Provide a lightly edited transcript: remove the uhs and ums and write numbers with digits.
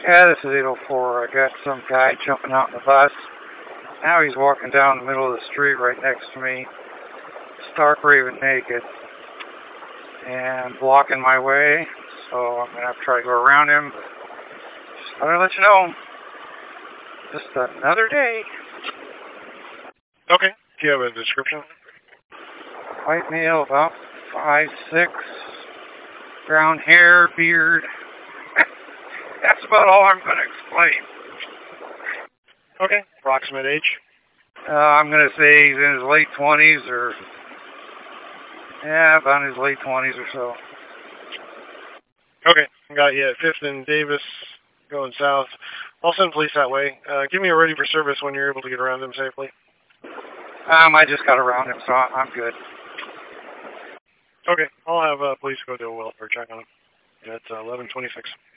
Yeah, this is 804. I got some guy jumping out in the bus. Now he's walking down the middle of the street right next to me, stark raving naked, and blocking my way. So I'm going to have to try to go around him. Just thought I'd let you know. Just another day. Okay. Do you have a description? White male, about 5'6", brown hair, beard. That's about all I'm going to explain. Okay. Approximate age? I'm going to say he's in his late 20s or... Yeah, about in his late 20s or so. Okay. Got you at 5th and Davis, going south. I'll send police that way. Give me a ready for service when you're able to get around them safely. I just got around him, so I'm good. Okay. I'll have police go do a welfare check on him. It's 11:26.